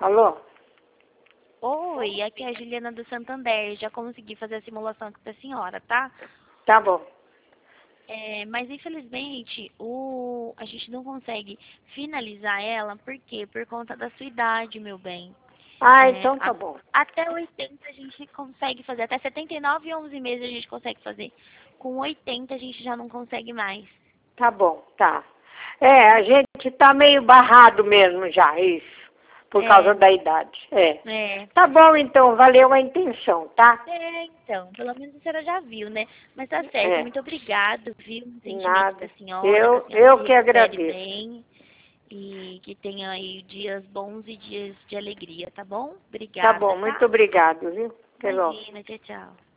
Alô? Oi, aqui é a Juliana do Santander. Já consegui fazer a simulação aqui da senhora, tá? Tá bom. Mas infelizmente a gente não consegue finalizar ela, por quê? Por conta da sua idade, meu bem. Ah, então tá bom. Até 80 a gente consegue fazer, até 79 e 11 meses a gente consegue fazer. Com 80 a gente já não consegue mais. Tá bom, tá. A gente tá meio barrado mesmo já, isso. Por causa da idade. É. Tá bom, então, valeu a intenção, tá? Então, pelo menos a senhora já viu, né? Mas tá certo, muito obrigado, viu? O sentimento da Nada. senhora, que a senhora Eu se que recupere agradeço. bem e que tenha aí dias bons e dias de alegria, tá bom? Tá Obrigada, bom, muito tá? obrigado, viu? Até logo. Imagina, tchau, tchau.